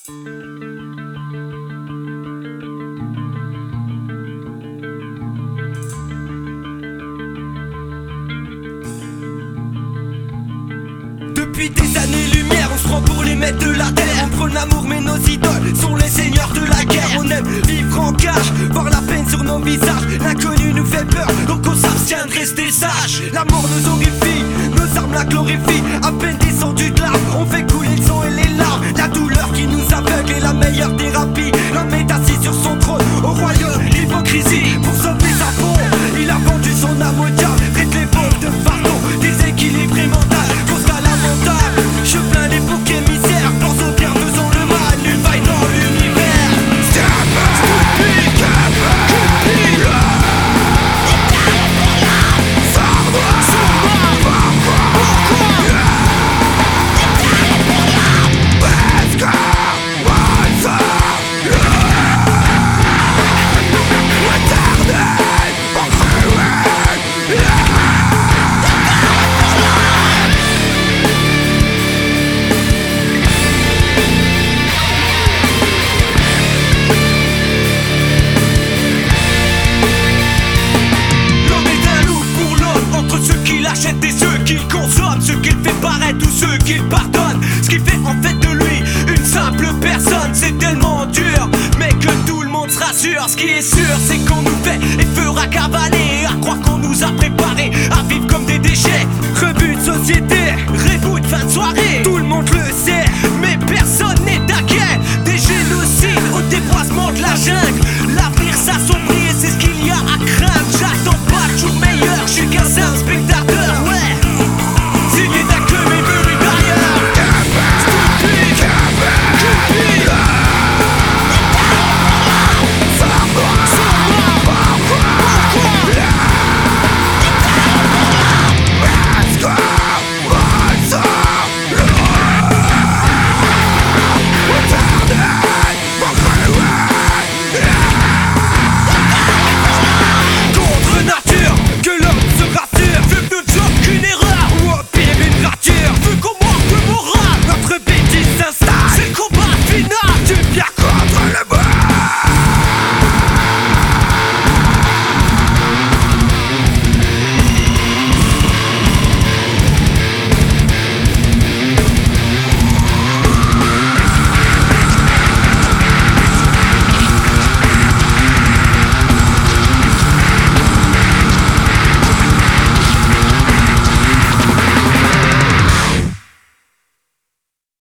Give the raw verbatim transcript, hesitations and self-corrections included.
Depuis des années-lumière, on se prend pour les maîtres de la terre. On prône l'amour mais nos idoles sont les seigneurs de la guerre. On aime vivre en cage, voir la peine sur nos visages. L'inconnu nous fait peur, donc on s'abstient de rester sage. La mort nous horrifie, nos armes la glorifient. À peine descendu de l'arbre, on fait couler le sang et les larmes. La douleur qui nous aveugle est la meilleure thérapie. L'homme est assis sur son trône, au royaume l'hypocrisie. Pour sauver sa peau, il a vendu son âme au diable. Traite les pauvres de fardeau, déséquilibré mental. Je plains les boucs émissaires, pense au bien, faisons le mal, une vaille dans l'univers. Stupide, stupide, Sors-moi, sors-moi, pourquoi? Parce que moi ça éternel, en cruel. Achète et ceux qu'il consomme, ceux qu'il fait paraître ou ceux qu'il pardonne. Ce qui fait en fait de lui une simple personne. C'est tellement dur, mais que tout le monde se rassure. Ce qui est sûr, c'est qu'on nous fait et fera cavaler à croire qu'on nous a préparé